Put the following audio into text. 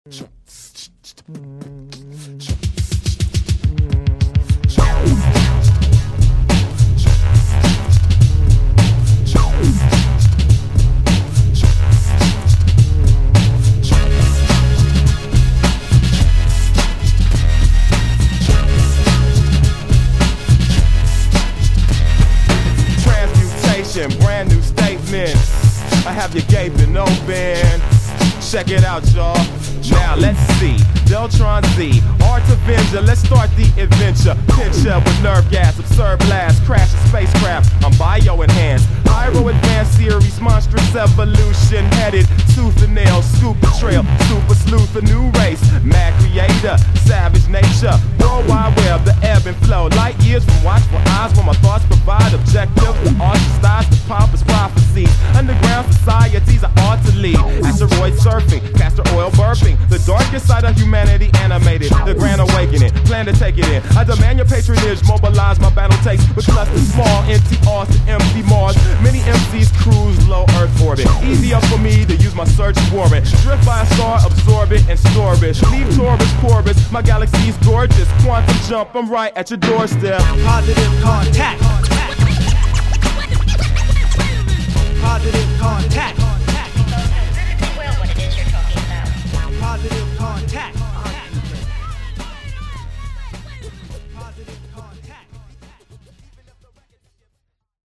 Transmutation, brand new statements. I have you gaping open. Check it out, y'all. Now let's see. Deltron Z, Art Avenger. Let's start the adventure. Pincher with nerve gas, absurd blast, crash a spacecraft. I'm bio-enhanced. Pyro advanced series, monstrous evolution. Headed tooth and nail, scoop the trail. Super sleuth, a new race. Mad creator, savage nature. World Wide Web, the ebb and flow. Light years from watchful eyes where my thoughts provide objectives. The ostracized, the pompous prophecies. Underground societies I ought to lead. Asteroid surfing, castor oil burping. The darkest side of humanity animated. The grand awakening, plan to take it in. I demand your patronage, mobilize my battle takes. With clusters small, empty R's to empty Mars. Many MCs cruise low Earth orbit. Easier for me to use my search warrant. Drift by a star, absorb it and store it. Leave Taurus, Corvus, my galaxy's gorgeous. Quantum jump, I'm right at your doorstep. Positive contact. Positive contact.